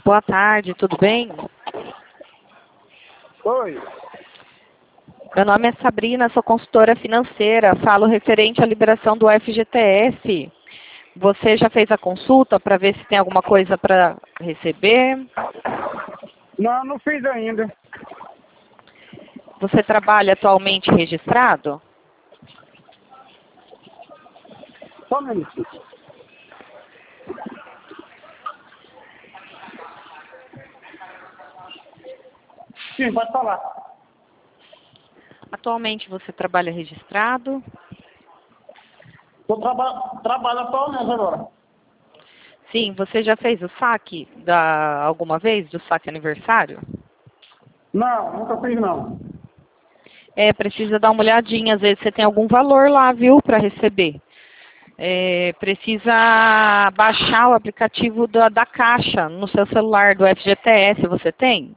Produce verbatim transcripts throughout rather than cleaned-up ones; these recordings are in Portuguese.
Boa tarde, tudo bem? Oi. Meu nome é Sabrina, sou consultora financeira, falo referente à liberação do F G T S. Você já fez a consulta para ver se tem alguma coisa para receber? Não, não fiz ainda. Você trabalha atualmente registrado? Só um minutinho. Sim, pode falar. Atualmente você trabalha registrado? Estou traba trabalho atualmente agora. Sim, você já fez o saque da, alguma vez, do saque aniversário? Não, nunca fiz não. É, precisa dar uma olhadinha, às vezes você tem algum valor lá, viu, para receber. É, precisa baixar o aplicativo da, da Caixa no seu celular do F G T S, você tem?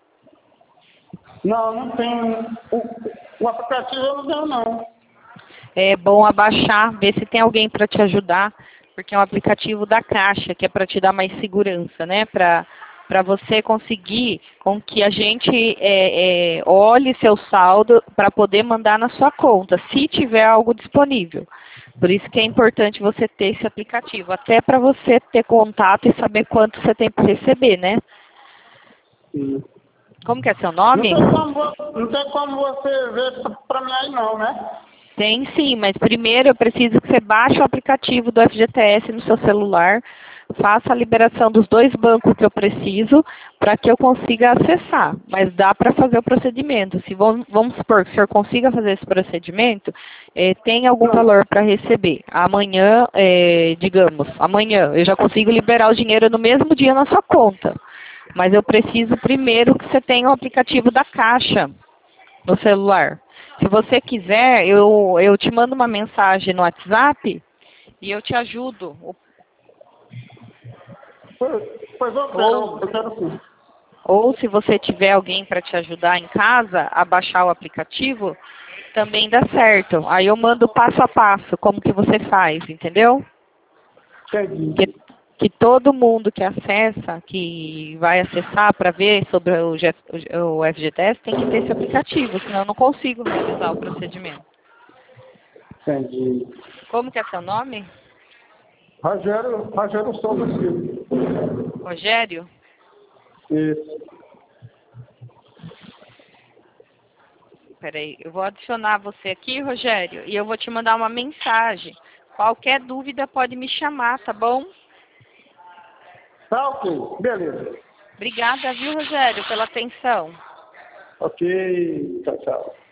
Não, não tenho. O, o aplicativo eu não tenho não. É bom abaixar, ver se tem alguém para te ajudar, porque é um aplicativo da Caixa, que é para te dar mais segurança, né? Para para você conseguir com que a gente é, é, olhe seu saldo para poder mandar na sua conta, se tiver algo disponível. Por isso que é importante você ter esse aplicativo, até para você ter contato e saber quanto você tem para receber, né? Sim. Como que é seu Não nome? tem como, vo- não tem como você ver para mim aí não, né? Tem sim, mas primeiro eu preciso que você baixe o aplicativo do F G T S no seu celular, faça a liberação dos dois bancos que eu preciso para que eu consiga acessar. Mas dá para fazer o procedimento. Se vamos, vamos supor que o senhor consiga fazer esse procedimento, eh, tem algum Não. valor para receber. Amanhã, eh, digamos, amanhã eu já consigo liberar o dinheiro no mesmo dia na sua conta. Mas eu preciso primeiro que você tenha o aplicativo da Caixa no celular. Se você quiser, eu, eu te mando uma mensagem no WhatsApp e eu te ajudo. Pois, pois eu quero, Ou, eu quero sim. ou se você tiver alguém para te ajudar em casa a baixar o aplicativo, também dá certo. Aí eu mando passo a passo como que você faz, entendeu? Entendi. Que, que todo mundo que acessa, que vai acessar para ver sobre o, G- o F G T S tem que ter esse aplicativo, senão eu não consigo realizar o procedimento. Entendi. Como que é seu nome? Rogério, Rogério Souza Silva. Rogério? Isso. Peraí, eu vou adicionar você aqui, Rogério, e eu vou te mandar uma mensagem. Qualquer dúvida pode me chamar, tá bom? Tá ok, beleza. Obrigada, viu, Rogério, pela atenção. Ok, tchau, tchau.